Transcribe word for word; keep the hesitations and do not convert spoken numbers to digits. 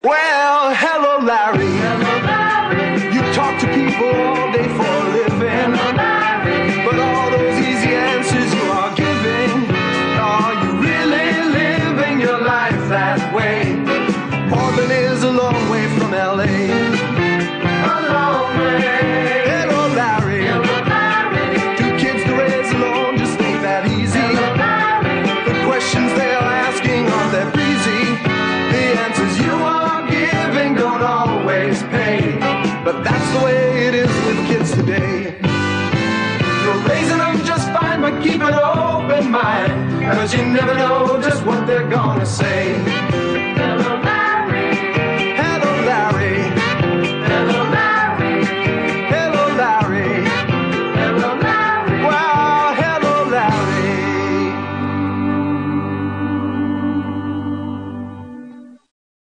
Well, hello, Larry. Hello, Larry. You talk to people all day for a living. Hello, Larry. But all those easy answers you are giving, are you really living your life that way? Portland is a long way from L A. A long way. Hello, Larry. Hello, Larry. Two kids to raise alone just ain't that easy. Hello, Larry. The questions they're asking aren't that breezy. The answers you are giving don't always pay. But that's the way it is with kids today. You're raising them just fine, but keep an open mind, 'cause you never know just what they're gonna say.